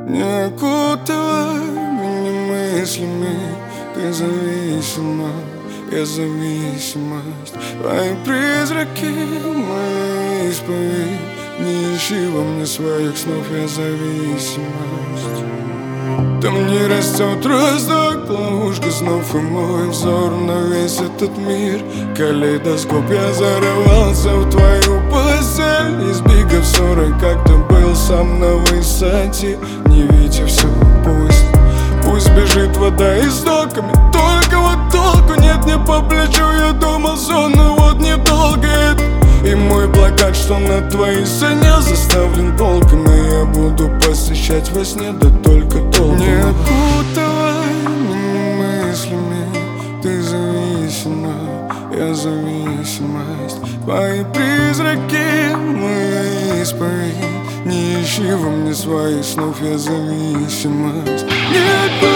Не окутывай меня мыслями, ты зависима, я зависимость. Твои призраки, моя исповедь. Не ищи во мне своих снов, я зависимость. Там не растет росток, ловушка снов, и мой взор на весь этот мир. Калейдоскоп, я зарывался в твою постель. Избегав ссоры, как-то был сам на высоте. Не видя все, пусть бежит вода истоками. Только вот толку нет, не по плечу. Я думал, сон, но вот недолго это. И мой плакат, что на твоей сцене заставлен полками, я буду посещать во сне, да только толком. Не окутывай меня мыслями, ты зависима, я зависимость. Твои призраки, моя исповедь. Не ищи во мне своих снов, я зависимость. Не